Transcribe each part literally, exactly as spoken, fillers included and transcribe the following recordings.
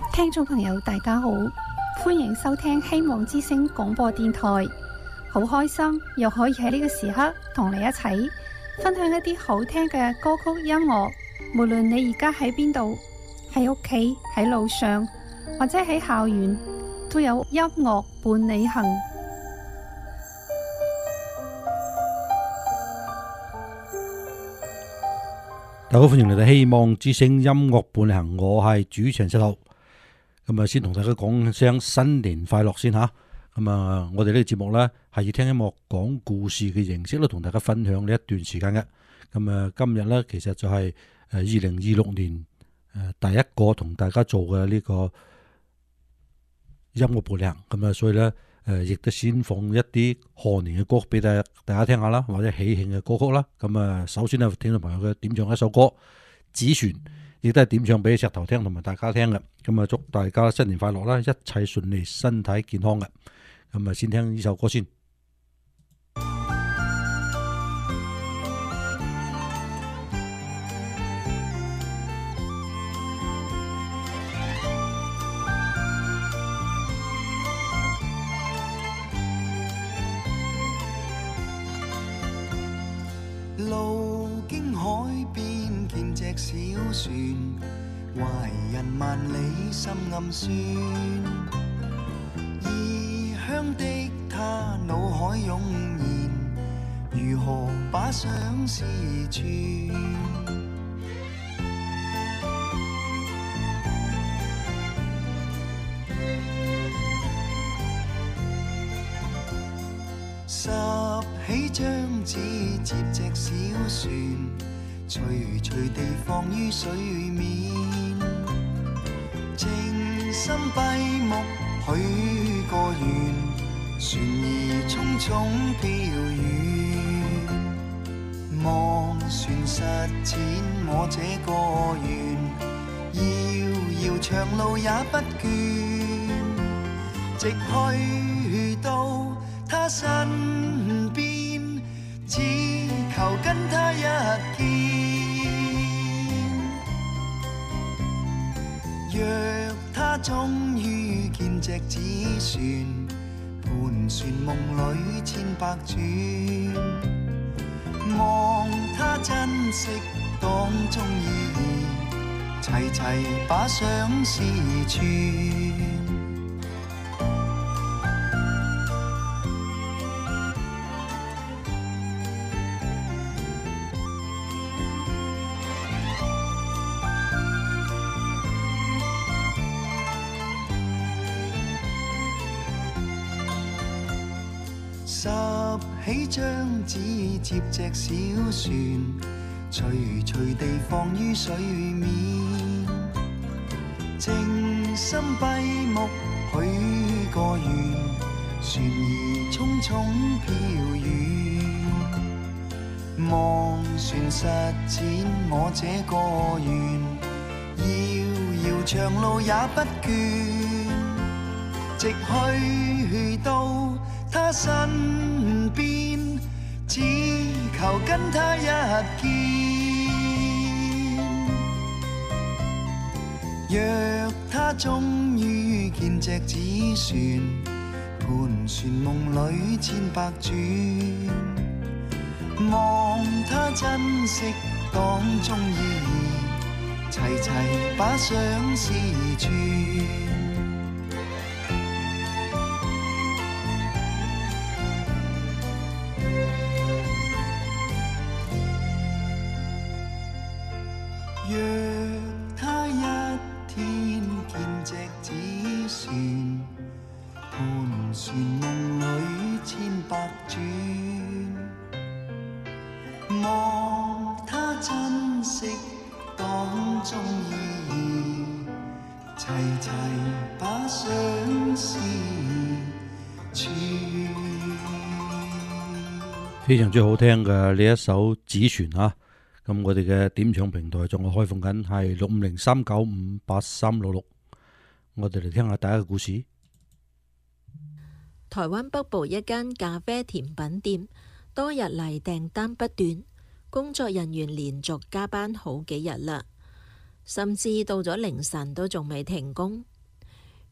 聽眾朋友大家好，歡迎收聽希望之聲廣播電台。好開心又可以喺呢個時刻同你一齊分享一啲好聽嘅歌曲音樂。無論你而家喺邊度，喺屋企、喺路上或者喺校園，都有音樂伴你行。 大家好，歡迎嚟到希望之聲音樂伴你行，我係主持人石頭。咁啊，先同大家講聲新年快樂先吓。咁啊，我哋呢個節目呢係以聽音樂講故事嘅形式咧，同大家分享呢一段時間嘅。咁啊，今日呢其實就係誒二零二六年誒第一個同大家做嘅呢個音樂伴你行。咁啊，所以呢誒亦都先放一啲賀年嘅歌俾大家大家聽下啦，或者喜慶嘅歌曲啦。咁啊，首先呢聽眾朋友嘅點唱一首歌《子船》，亦都係點唱俾石頭聽同埋大家聽嘅。咁啊，祝大家新年快樂啦，一切順利，身體健康嘅。咁啊，先聽呢首歌先。 路經海邊見隻小船，懷人萬里心暗酸。異鄉的他腦海湧現，如何把相思串？拾起張紙接隻小船，隨隨地放於水面，靜心閉目許個願，船兒匆匆飄遠，望船實踐我這個願，遙遙長路也不倦，直去到他身邊，只求跟他一見。若他終於見隻子船，盤旋夢裏千百轉，望他珍惜當中意義，齊齊把相思串。拾起張紙接隻小船，隨隨地放於水面，靜心閉目許個願，船兒匆匆飄遠，望船實踐我這個願，遙遙長路也不倦，直去到他身邊，只求跟他一見。若他終於見隻子船，盤旋夢裏千百轉，望他珍惜當中意義，齊齊把相思串。若他一天見隻子船，盤旋夢裏千百轉，望他珍惜當中意義，齊齊把相思串。 非常之好聽嘅呢一首《子船》啊！咁我哋嘅點唱平台仲係開放緊，係六五零三九五八三六六。我哋嚟聽下第一個故事。 台灣北部一間咖啡甜品店，多日嚟訂單不斷，工作人員連續加班好幾日啦，甚至到咗凌晨都仲未停工。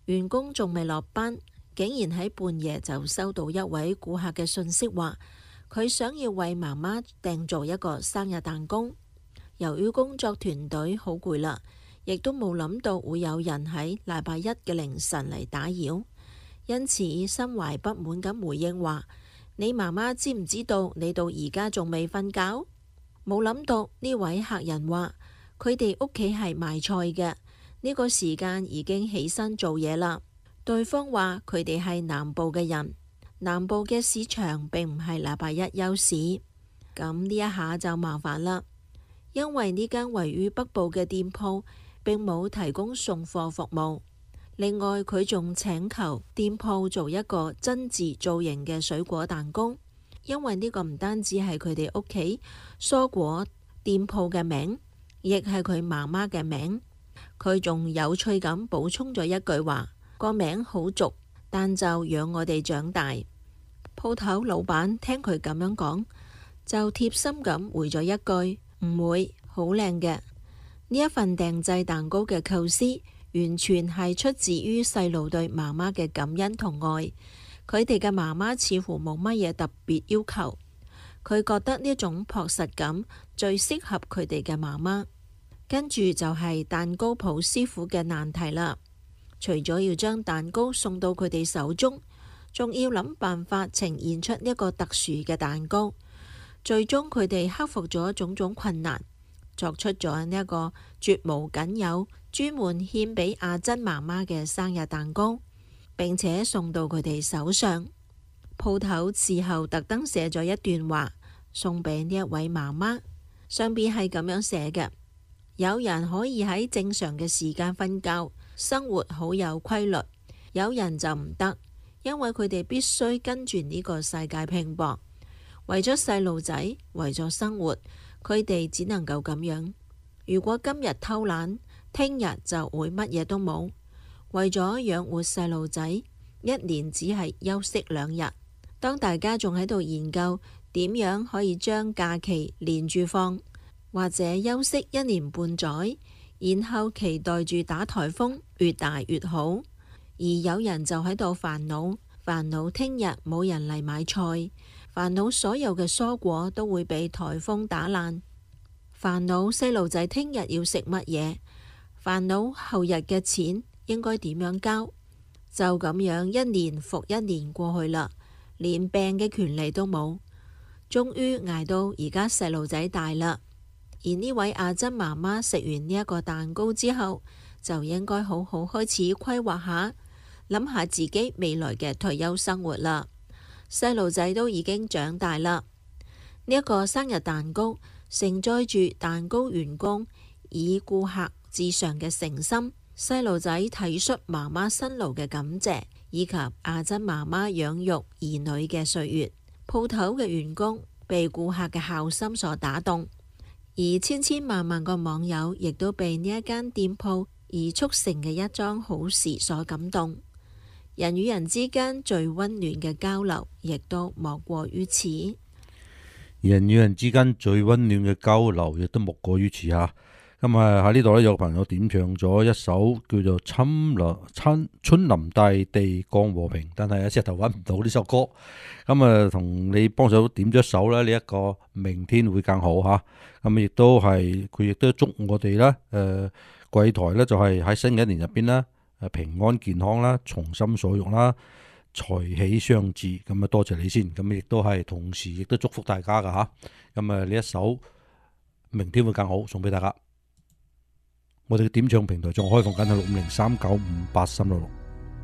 員工仲未落班，竟然喺半夜就收到一位顧客嘅信息，話佢想要為媽媽訂做一個生日蛋糕。由於工作團隊好攰啦，亦都冇諗到會有人喺禮拜一嘅凌晨嚟打擾，因此心懷不滿咁回應話：你媽媽知唔知道你到而家仲未瞓覺？冇諗到呢位客人話佢哋屋企係賣菜嘅，呢個時間已經起身做嘢啦。對方話佢哋係南部嘅人，南部嘅市場並唔係禮拜一休市。咁呢一下就麻煩啦，因為呢間位於北部嘅店鋪並冇提供送貨服務。另外佢仲請求店鋪做一個真字造型嘅水果蛋糕，因為呢個唔單止係佢哋屋企蔬果店鋪嘅名，亦係佢媽媽嘅名。佢仲有趣咁補充咗一句話：個名好俗，但就養我哋長大。鋪頭老闆聽佢咁樣講，就貼心咁回咗一句：唔會，好靚嘅。呢一份訂製蛋糕嘅構思完全係出自於細路對媽媽嘅感恩同愛。佢哋嘅媽媽似乎冇乜嘢特別要求，佢覺得呢種樸實感最適合佢哋嘅媽媽。跟住就係蛋糕鋪師傅嘅難題啦，除咗要將蛋糕送到佢哋手中，仲要諗辦法呈現出一個特殊嘅蛋糕。最終佢哋克服咗種種困難，作出咗呢一個絕無僅有、專門獻俾阿珍媽媽嘅生日蛋糕，並且送到佢哋手上。鋪頭事後特登寫咗一段話送俾呢一位媽媽，上邊係咁樣寫嘅：有人可以喺正常嘅時間瞓覺，生活好有規律；有人就唔得，因為佢哋必須跟住呢個世界拼搏，為咗細路仔，為咗生活，佢哋只能夠咁樣。如果今日偷懶，聽日就會乜嘢都冇。為咗養活細路仔，一年只係休息兩日。當大家仲喺度研究點樣可以將假期連住放，或者休息一年半載，然後期待住打颱風越大越好，而有人就喺度煩惱，煩惱聽日冇人嚟買菜，煩惱所有嘅蔬果都會被颱風打爛，煩惱細路仔聽日要食乜嘢，煩惱後日嘅錢應該點樣交。就咁樣一年復一年過去啦，連病嘅權利都冇。終於捱到而家細路仔大啦，而呢位阿珍媽媽食完呢一個蛋糕之後，就應該好好開始規劃下，諗下自己未來嘅退休生活啦。細路仔都已經長大啦，呢一個生日蛋糕承載住蛋糕員工以顧客至上嘅誠心，細路仔體恤媽媽辛勞嘅感謝，以及阿珍媽媽養育兒女嘅歲月。鋪頭嘅員工被顧客嘅孝心所打動，而千千萬萬個網友亦都被呢一間店鋪而促成嘅一樁好事所感動。人與人之間最溫暖嘅交流，亦都莫過於此。 人與人之間最溫暖嘅交流，亦都莫過於此嚇。咁啊喺呢度咧，有個朋友點唱咗一首叫做《春林春春林大地降和平》，但係啊石頭揾唔到呢首歌。咁啊同你幫手點咗一首咧，呢一個明天會更好嚇。咁亦都係佢亦都祝我哋咧誒貴台咧，就係喺新嘅一年入邊咧誒平安健康啦，從心所欲啦，財喜相至。咁啊多謝你先。咁亦都係同時亦都祝福大家噶嚇。咁啊呢一首明天會更好送俾大家。我哋嘅點唱平台仲開放緊係六五零三九五八三六六。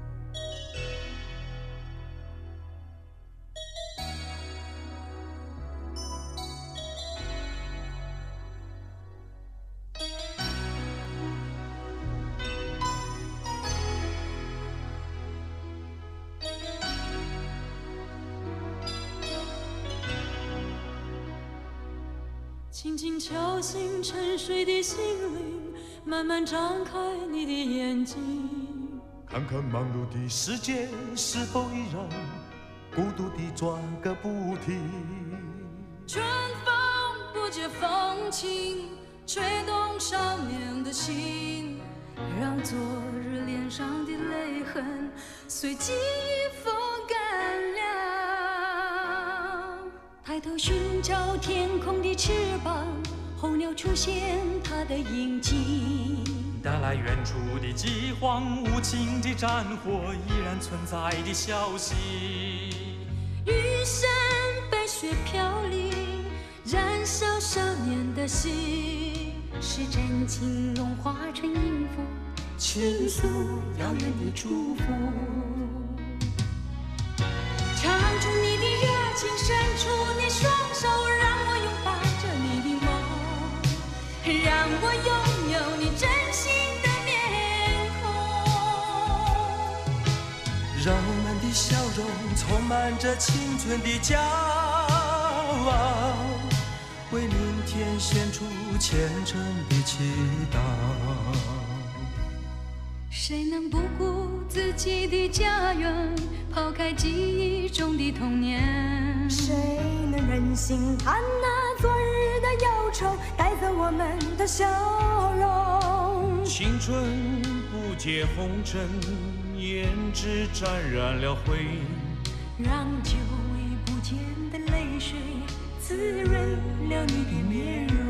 輕輕敲醒沉睡的心靈，慢慢張開你的眼睛， 看看忙碌的世界是否依然孤獨地轉個不停。 春風不解風情，吹動少年的心，讓昨日臉上的泪痕随记忆风干了。抬头寻找天空的翅膀，候鸟出现它的影迹， 带来远处的饥荒，无情的战火依然存在的消息。 玉山白雪飘零，燃烧少年的心，是真情融化成音符，倾诉遥远的祝福。唱出你的热情，伸出你双手，让我拥抱着你的梦，让我拥有你真心的面孔， 让我们的笑容充满着青春的骄傲，为明天献出虔诚的祈祷。 谁能不顾自己的家园，抛开记忆中的童年？ 谁能忍心看那昨日的忧愁带走我们的笑容？ 青春不解红尘，胭脂沾染了灰， 让久违不见的泪水滋润了你的面容。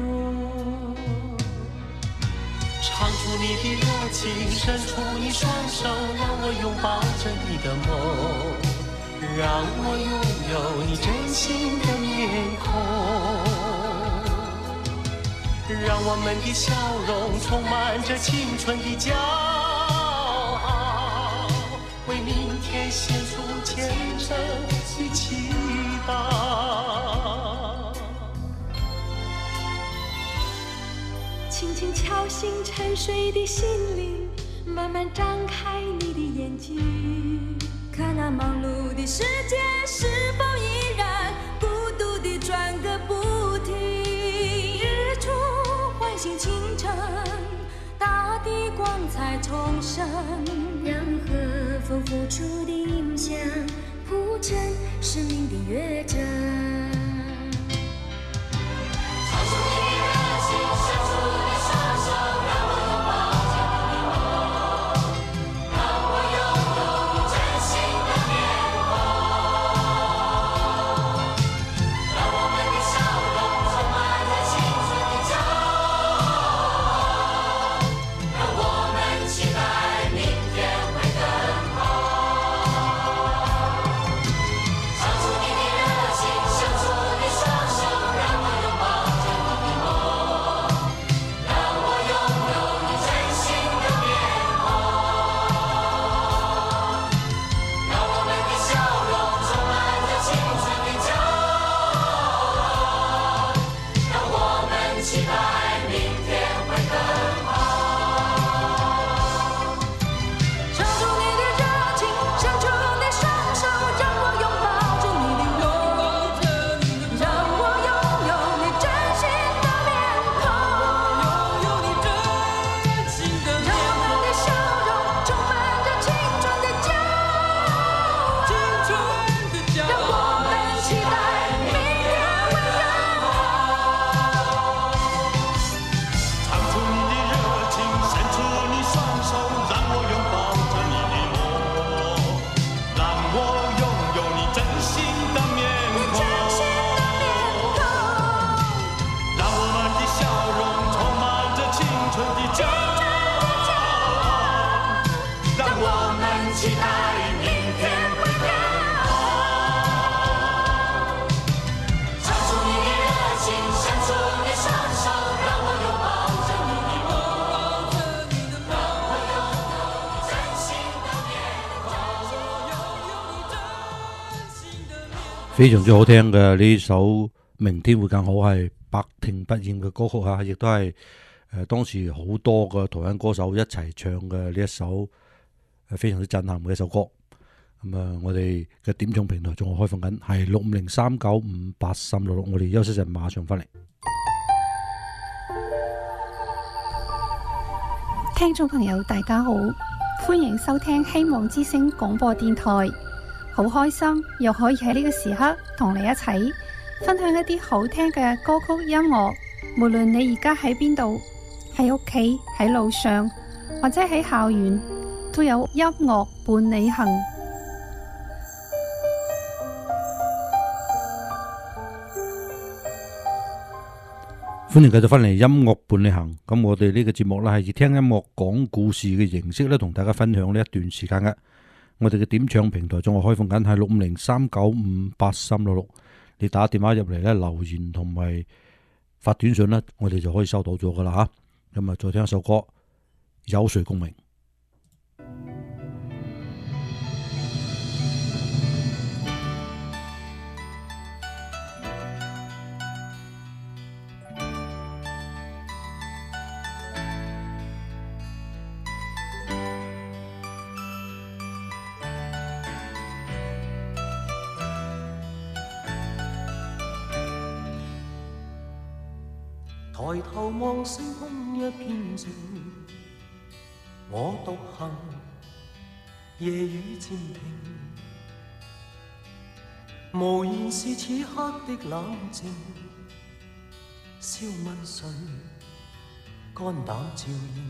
唱出你的热情，伸出你双手，让我拥抱着你的梦，让我拥有你真心的面孔，让我们的笑容充满着青春的骄傲，为明天献出虔诚的祈祷。 轻轻敲醒沉睡的心灵，慢慢张开你的眼睛， 看那忙碌的世界是否依然孤独地转个不停。 日出唤醒清晨，大地光彩重生， 让和风付出的影响铺成生命的乐章。 非常之好聽嘅呢首《明天會更好》係百聽不厭嘅歌曲嚇，亦都係誒當時好多個台灣歌手一齊唱嘅呢一首誒非常之震撼嘅一首歌。咁啊，我哋嘅點唱平台仲係開放緊，係六五零三九五八三六六。我哋休息陣，馬上翻嚟。 聽眾朋友，大家好，歡迎收聽希望之聲廣播電台。好開心又可以喺呢個時刻同你一齊分享一啲好聽嘅歌曲音樂。無論你而家喺邊度，喺屋企、喺路上或者喺校園， 都有音樂伴你行。 歡迎繼續翻嚟音樂伴你行。咁我哋呢個節目咧係以聽音樂講故事嘅形式咧，同大家分享呢一段時間嘅。我哋嘅點唱平台仲係開放緊，係六五零三九五八三六六。你打電話入嚟咧，留言同埋發短信咧，我哋就可以收到咗噶啦吓。咁啊，再聽一首歌，有誰共鳴？ 抬頭望星空一片靜，我獨行，夜雨漸停，無言是此刻的冷靜，笑問誰，肝膽照應，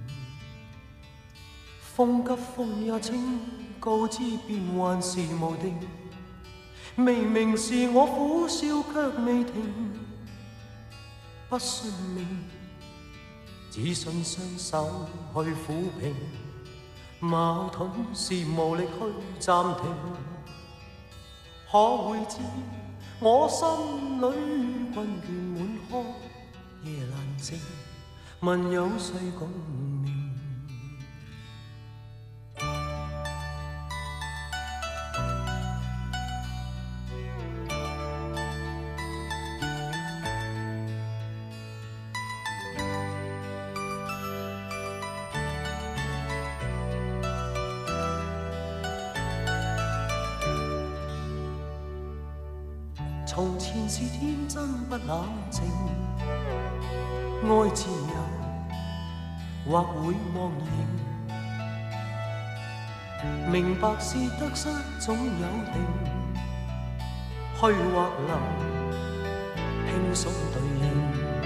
風急風也清，告知變幻是無定，明明是我苦笑卻未停。不信命，只信雙手去撫平，矛盾是無力去暫停。可會知我心裏困倦滿腔，夜闌靜，問有誰共鳴？從前是天真不冷靜，愛自由或會忘形，明白是得失總有定，虛或流，輕鬆對應，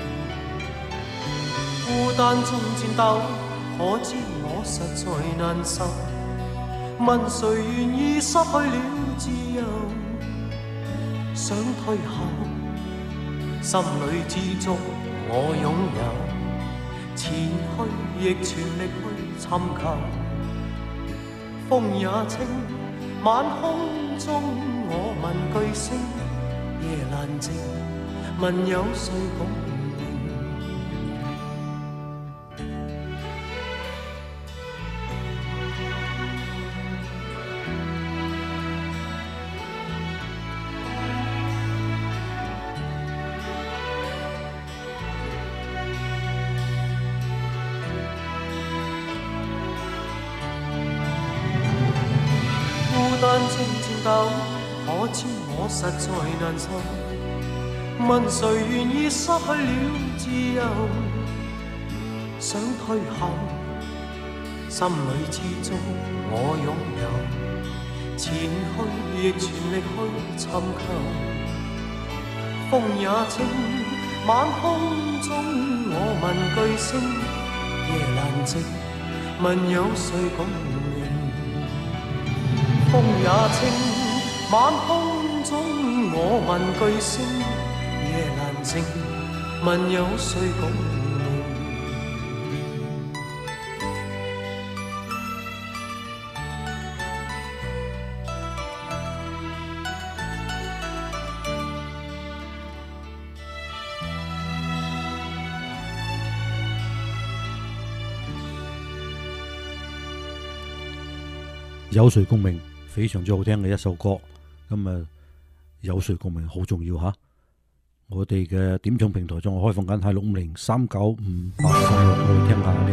孤單中戰鬥，可知我實在難受，問誰願意失去了自由？想退後，心裏知足我擁有，前去亦全力去尋求。風也清，晚空中我問句聲，夜闌靜，問有誰共鳴？單中戰鬥，可知我實在難受，問誰願意失去了自由？想退後，心裏知足我擁有，前去亦全力去尋求。風也清，晚空中我問句聲，夜闌靜，問有誰共鳴？風也清，晚空中我問句聲，夜闌靜，問有誰共鳴？ 有誰共鳴？非常之好聽嘅一首歌，咁啊有誰共鳴好重要吓。我哋嘅點唱平台仲係開放緊，係六五零三九五八三六，我哋聽下呢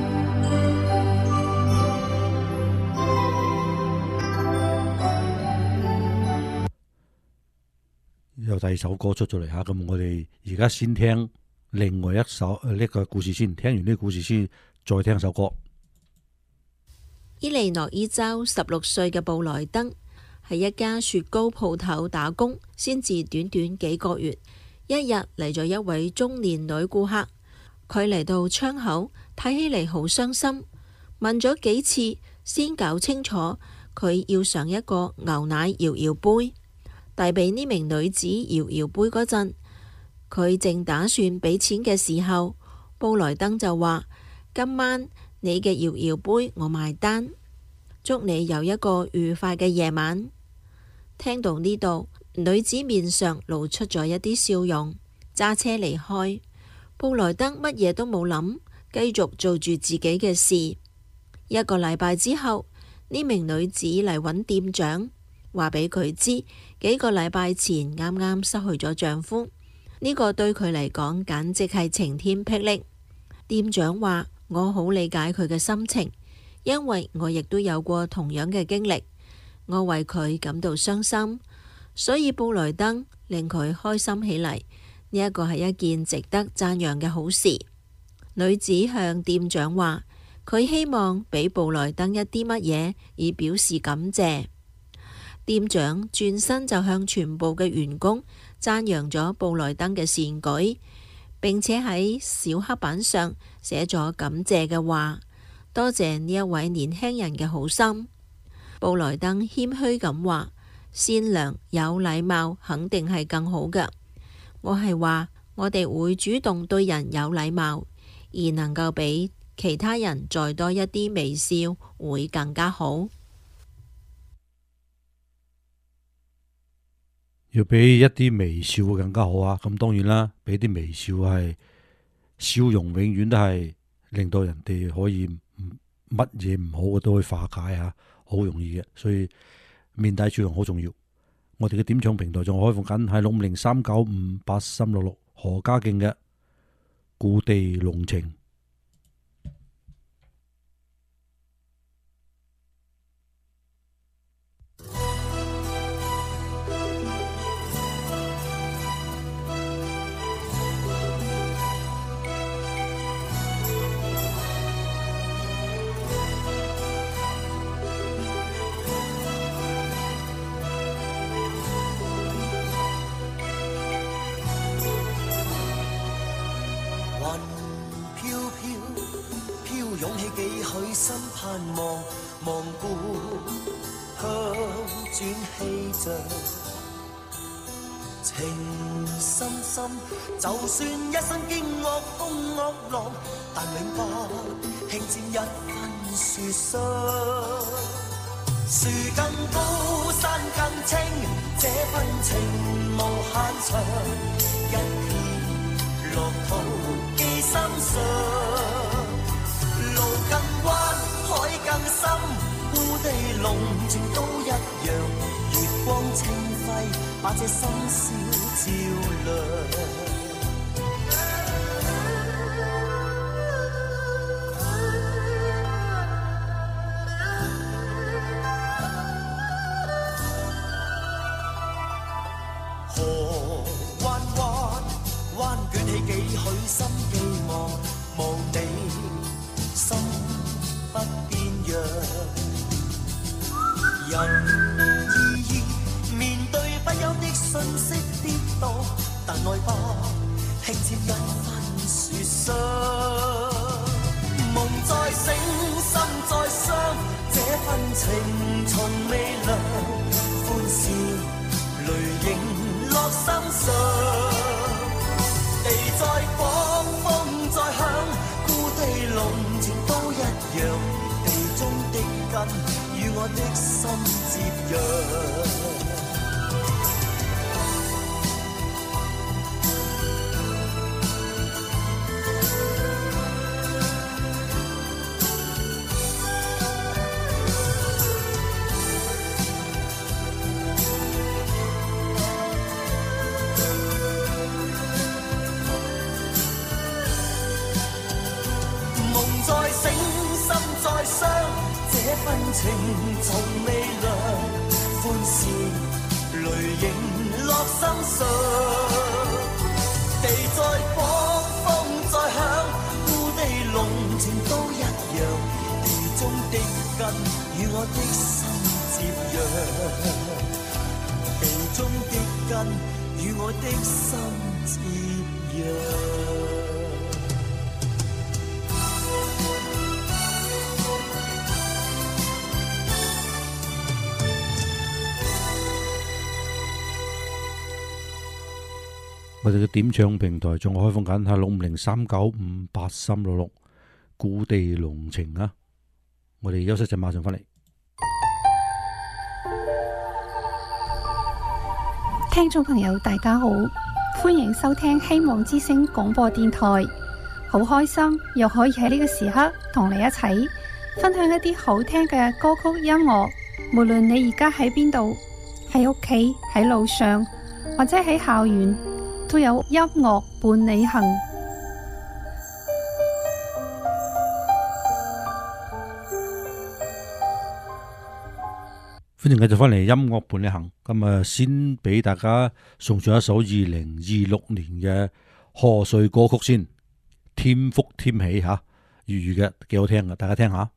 一個。有第二首歌出咗嚟吓，咁我哋而家先聽另外一首呢、呢個故事先，聽完呢個故事先，再聽首歌。 伊利諾伊州十六歲嘅布萊登喺一家雪糕鋪頭打工，先至短短幾個月，一日嚟咗一位中年女顧客，佢嚟到窗口睇起嚟好傷心，問咗幾次先搞清楚佢要上一個牛奶搖搖杯，遞俾呢名女子搖搖杯嗰陣，佢正打算俾錢嘅時候，布萊登就話：今晚你嘅搖搖杯我埋單，祝你有一個愉快嘅夜晚。聽到呢度，女子面上露出咗一啲笑容，揸車離開。布萊登乜嘢都冇諗，繼續做住自己嘅事。一個禮拜之後，呢名女子嚟揾店長，話俾佢知幾個禮拜前啱啱失去咗丈夫，呢個對佢嚟講簡直係晴天霹靂。店長話：我好理解佢嘅心情，因為我亦都有過同樣嘅經歷，我為佢感到傷心，所以布萊登令佢開心起嚟，呢一個係一件值得讚揚嘅好事。女子向店長話：佢希望俾布萊登一啲乜嘢以表示感謝。店長轉身就向全部嘅員工讚揚咗布萊登嘅善舉，並且喺小黑板上寫咗感謝嘅話，多謝呢一位年輕人嘅好心。布萊登謙虛咁話：善良有禮貌肯定係更好嘅。我係話我哋會主動對人有禮貌，而能夠俾其他人再多一啲微笑會更加好。 要俾一啲微笑會更加好啊！咁當然啦，俾啲微笑係笑容，永遠都係令到人哋可以乜嘢唔好嘅都可以化解啊，好容易嘅。所以面帶笑容好重要。我哋嘅點唱平台仲開放緊，係六五零三九五八三六六何家勁嘅故地濃情。 心盼望望故鄉轉氣象，情深深，就算一生經惡風惡浪，但永不輕佔一分殊傷。樹更高，山更清，這份情無限長，一片樂土記心上。路更彎，海更深，故地濃情都一樣。月光清輝，把這深宵照亮。河彎彎，彎捲起幾許心寄望，望你心不變樣，人意義面對不休的信息跌宕，但愛不輕佔一分殊傷。夢在醒，心在傷，這份情從未涼，歡笑淚盈落心上，地在廣，風在響，故地濃情都一樣，地中的根與我的心接壤。這份情從未涼，歡笑淚盈落心上，地在廣，風在響，故地濃情都一樣，地中的根與我的心接壤，地中的根與我的心接壤。 我哋嘅點唱平台仲開放緊，係六五零三九五八三六六故地濃情啊！我哋休息陣，馬上翻嚟。 聽眾朋友大家好，歡迎收聽希望之聲廣播電台，好開心又可以喺呢個時刻同你一齊分享一啲好聽嘅歌曲音樂。無論你而家喺邊度，喺屋企、喺路上或者喺校園，都有音樂伴你行。 歡迎繼續翻嚟音樂伴你行。咁啊，先俾大家送上一首二零二六年嘅賀歲歌曲先，添福添喜吓，粵語嘅幾好聽嘅，大家聽下。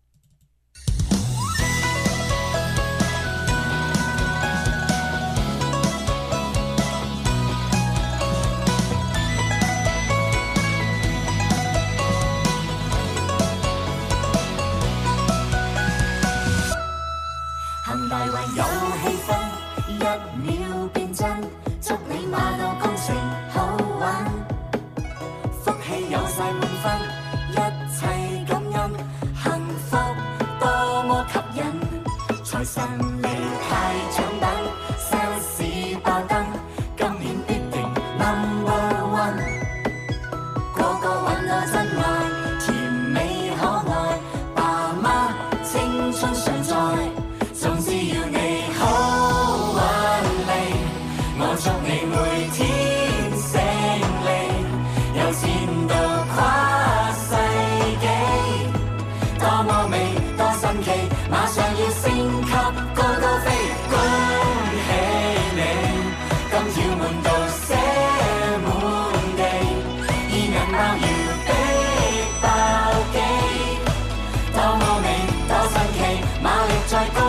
恒大圍有氣氛，一秒變真，祝你馬到功成好運，福氣有晒滿分，一切感恩，幸福多麼吸引，財神嚟派獎品 ，sales 爆燈，今年必定 number one， 個個揾到真愛，甜美可愛，爸媽青春常在。總之要你好運利，我祝你每天勝利，有錢到跨世紀，多麼美多神奇，馬上要升級高高飛，恭喜你，金條滿到寫滿地，現銀包要逼爆機，多麼美多神奇，馬力再高。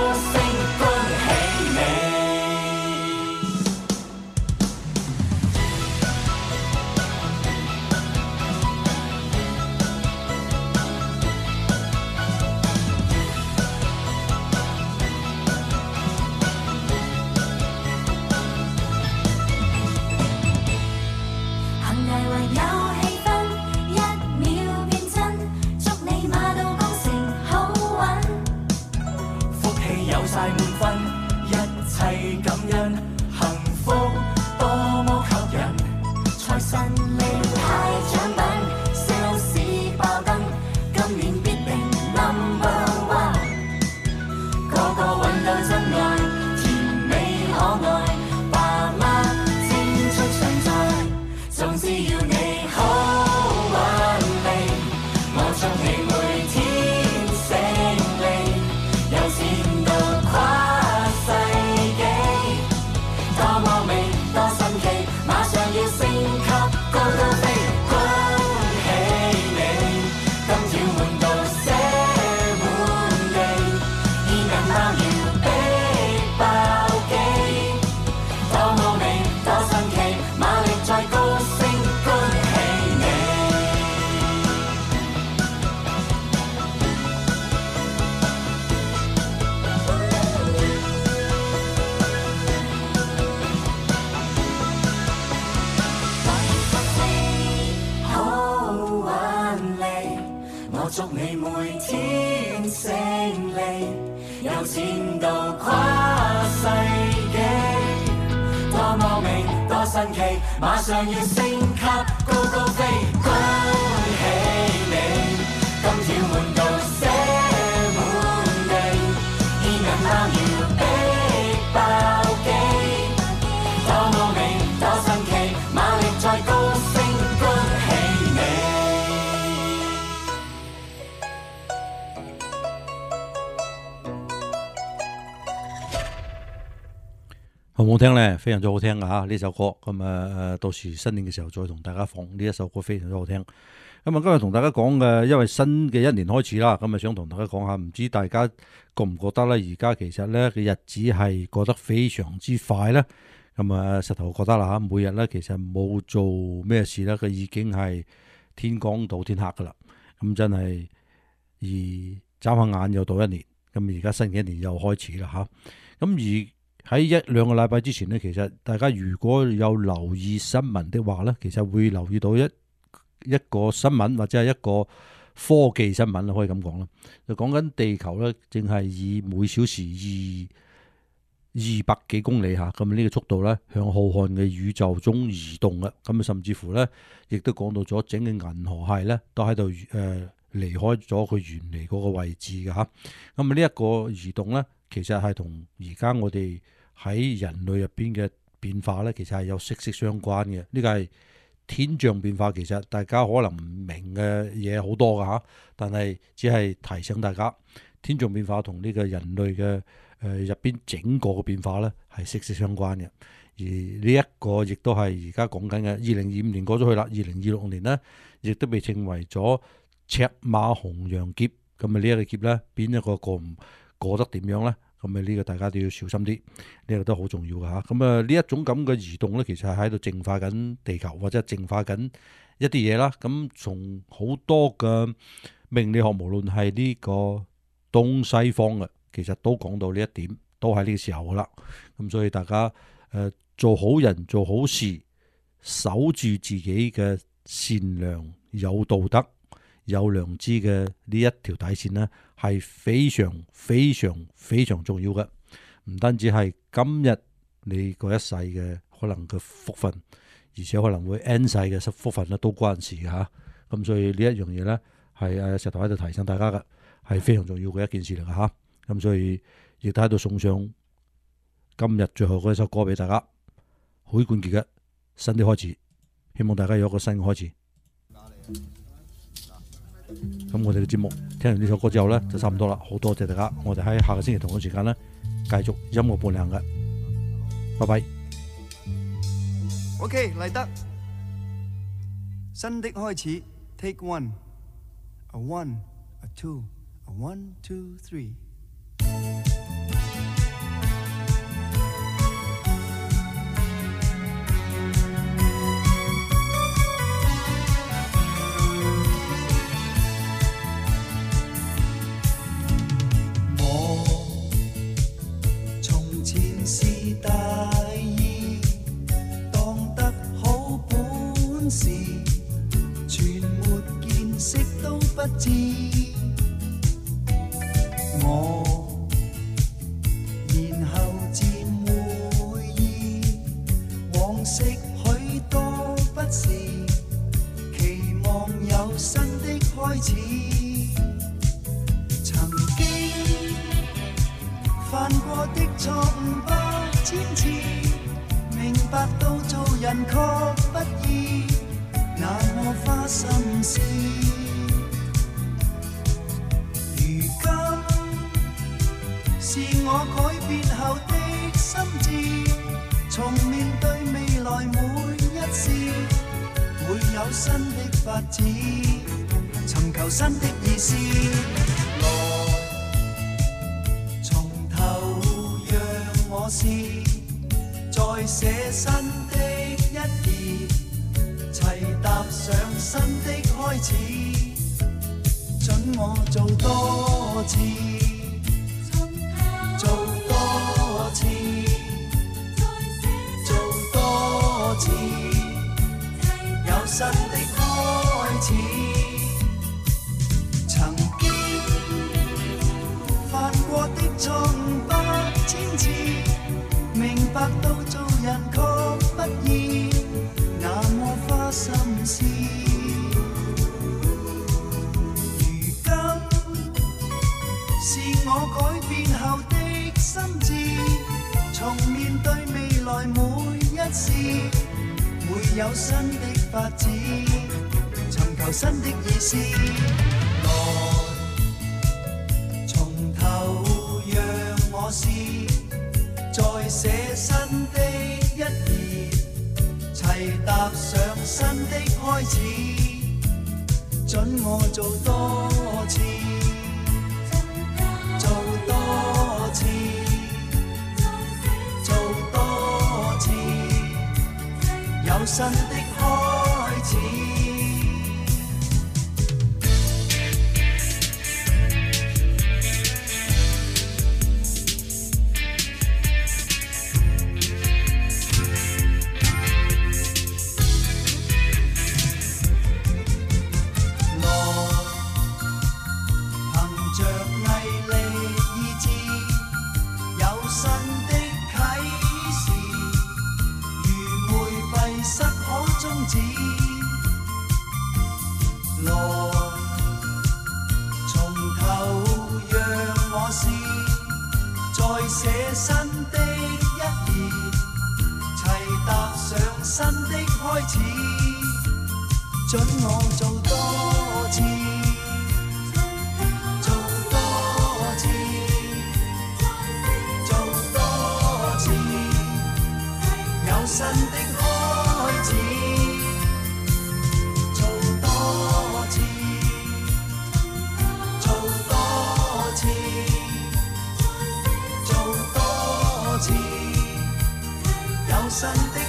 祝你每天勝利，有錢到跨世紀，多麼美多神奇，馬上要升級高高飛，恭喜你，金條滿到寫滿地，現銀包要逼爆機，多麼美多神奇，馬力再高升，恭喜你。 好唔好聽呢？非常之好聽噶吓呢首歌，咁啊到時新年嘅時候再同大家放呢一首歌，非常之好聽。咁啊今日同大家講嘅，因為新嘅一年開始啦，咁啊想同大家講下，唔知大家覺唔覺得咧？而家其實咧嘅日子係過得非常之快咧。咁啊石頭覺得啦吓，每日咧其實冇做咩事咧，佢已經係天光到天黑噶啦。咁真係而眨下眼又到一年，咁而家新嘅一年又開始啦吓。咁而喺一兩個禮拜之前呢，其實大家如果有留意新聞的話呢，其實會留意到一一個新聞或者係一個科技新聞可以咁講啦。就講緊地球呢，正係以每小時二二百幾公里嚇，咁呢個速度呢，向浩瀚嘅宇宙中移動嘅。咁甚至乎呢，亦都講到咗整個銀河系呢，都喺度誒離開咗佢原嚟嗰個位置嘅嚇。咁啊呢一個移動呢，其實係同而家我哋喺人類入邊嘅變化呢，其實係有息息相關嘅。呢個係天象變化，其實大家可能唔明嘅嘢好多㗎嚇，但係只係提醒大家，天象變化同呢個人類嘅誒入邊整個嘅變化呢係息息相關嘅。而呢一個亦都係而家講緊嘅，二零二五年過咗去啦，二零二六年呢，亦都被稱為咗赤馬紅羊劫。咁啊呢一個劫呢，邊一個過唔過得點樣呢？咁啊呢個大家都要小心啲，呢個都好重要㗎嚇。咁啊呢一種咁嘅移動呢，其實係喺度淨化緊地球，或者係淨化緊一啲嘢啦。咁從好多嘅命理學，無論係呢個東西方嘅，其實都講到呢一點，都喺呢個時候㗎啦。咁所以大家誒、呃、做好人做好事，守住自己嘅善良、有道德、有良知嘅呢一條底線呢，係非常非常非常重要嘅。唔單止係今日你嗰一世嘅可能嘅福分，而且可能會 N 世嘅福分咧都關事嘅嚇。咁所以呢一樣嘢呢，係誒石頭喺度提醒大家嘅，係非常重要嘅一件事嚟嘅嚇。咁所以亦都喺度送上今日最後嗰一首歌俾大家，許冠傑嘅《新的開始》，希望大家有一個新嘅開始。咁我哋嘅節目聽完呢首歌之後呢，就差唔多啦，好多謝大家，我哋喺下個星期同一時間呢，繼續音樂伴行嘅，拜拜。 OK 嚟得，新的開始 ，Take one，a one，a two，a one two three。全沒見識都不知，我然後漸會意，往昔許多不是，期望有新的開始。曾經犯過的錯誤百千次，明白到做人確不易，那麼花心思。如今是我改變後的心智，從面對未來每一事，會有新的發展，尋求新的意思。來，從頭讓我試，再寫新的一頁，齊踏上新的開始，准我做多次，做多次，做多次，有新的開始。曾經犯過的錯誤百千次，明白到做人確不易，那麼花心思。如今是我改變後的心智，從面對未來每一事，會有新的發展，尋求新的意思。來，從頭讓我試，再寫新的一頁，齊踏上新的開始，准我做多次，做多次，做多次，有新的開始。 新的開始，准我做多次，做多次，做多次，有新的開始，做多次，做多次，做多次，有新的